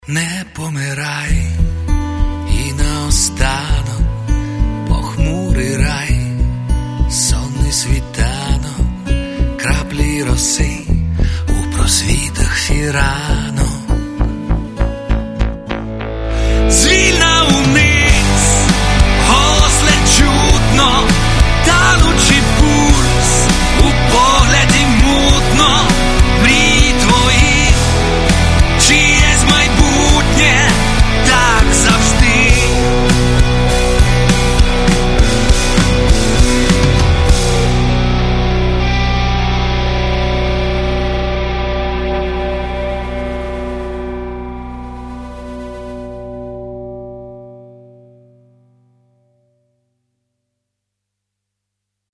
Не помирай, і наостанок похмурий рай, сонний світанок, краплі роси у просвітах фіра.